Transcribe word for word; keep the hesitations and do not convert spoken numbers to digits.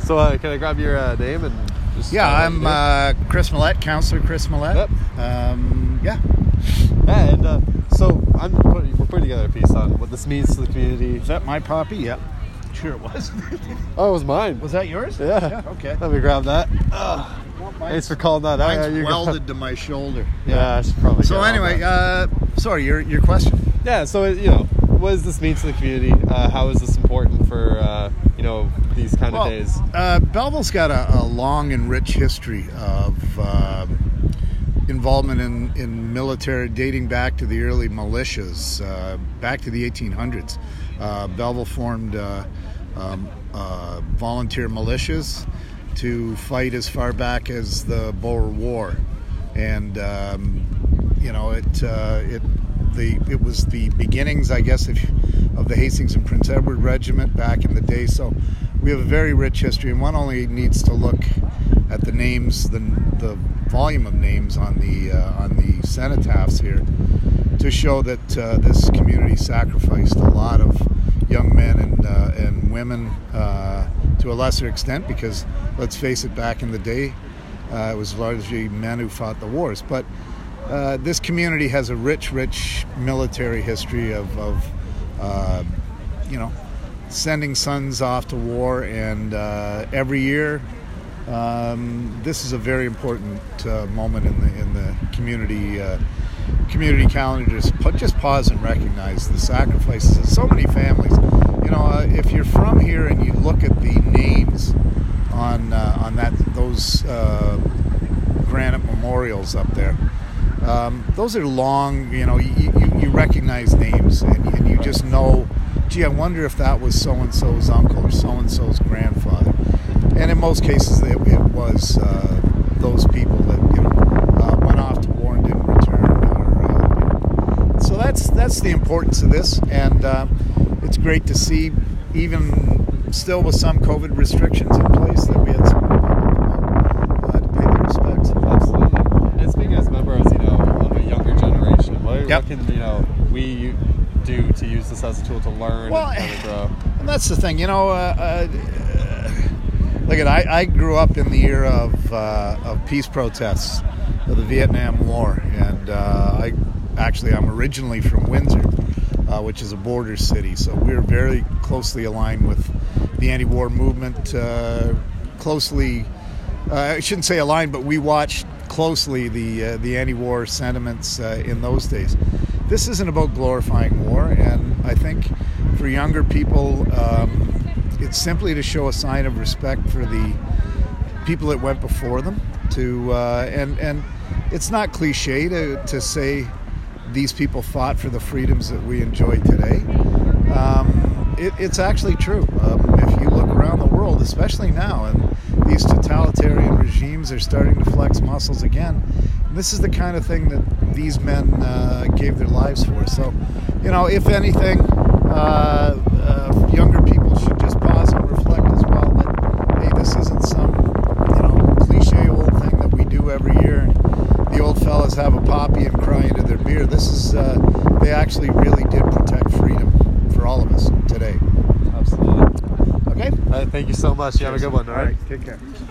So uh, can I grab your uh, name and just... Yeah, I'm uh, Chris Millette, Councillor Chris Millette. Yep. Um, yeah. Yeah, and uh, so I'm putting, we're putting together a piece on what this means to the community. Is that my poppy? Yeah. Sure it was. Oh, it was mine. Was that yours? Yeah. Yeah, okay. Let me grab that. Ugh. Well, Thanks for calling that out. Mine's Yeah, welded to my shoulder. Yeah, I should probably So get on anyway, that. uh, sorry, your your question. Yeah, so, you know, what does this mean to the community? Uh, how is this important for, uh, you know, these kind well, of days? Uh, Belleville's got a, a long and rich history of uh, involvement in, in military dating back to the early militias, uh, back to the eighteen hundreds. Uh, Belleville formed uh, um, uh, volunteer militias to fight as far back as the Boer War. And, um, you know, it... Uh, it The, it was the beginnings, I guess, of, of the Hastings and Prince Edward Regiment back in the day. So we have a very rich history, and one only needs to look at the names, the, the volume of names on the uh, on the cenotaphs here, to show that uh, this community sacrificed a lot of young men and uh, and women uh, to a lesser extent, because let's face it, back in the day, uh, it was largely men who fought the wars, but. Uh, this community has a rich, rich military history of, of uh, you know, sending sons off to war, and uh, every year, um, this is a very important uh, moment in the in the community uh, community calendar. Just, just pause and recognize the sacrifices of so many families. You know, uh, if you're from here and you look at the names on uh, on that those uh, granite memorials up there. Um, those are long, you know, you, you, you recognize names, and, and you just know, gee, I wonder if that was so-and-so's uncle or so-and-so's grandfather. And in most cases, it, it was uh, those people that, you know, uh, went off to war and didn't return. Or, uh, you know. So that's, that's the importance of this, and uh, it's great to see, even still with some COVID restrictions in place, that we had some people uh, to pay their respects. Absolutely. And speaking as members, you know, of a younger generation, what, yep. what can, you know, we do to use this as a tool to learn well, and kind of grow? And that's the thing, you know, uh, uh, look at, I, I grew up in the era of, uh, of peace protests of the Vietnam War, and uh, I actually, I'm originally from Windsor, uh, which is a border city, so we're very closely aligned with the anti-war movement, uh, closely, uh, I shouldn't say aligned, but we watched closely the uh, the anti-war sentiments uh, in those days. This isn't about glorifying war, and I think for younger people, um, it's simply to show a sign of respect for the people that went before them. To uh, and and it's not cliche to to say these people fought for the freedoms that we enjoy today. Um, it, it's actually true. Um, if you look around the world, especially now, and these totalitarian regimes are starting to flex muscles again. And this is the kind of thing that these men uh, gave their lives for. So, you know, if anything, uh, uh, younger people should just pause and reflect as well that, hey, this isn't some, you know, cliche old thing that we do every year. The old fellas have a poppy and cry into their beer. This is, uh, they actually really did protect freedom for all of us today. Absolutely. Okay? Uh, thank you so much. You have a good one. All right. Take care.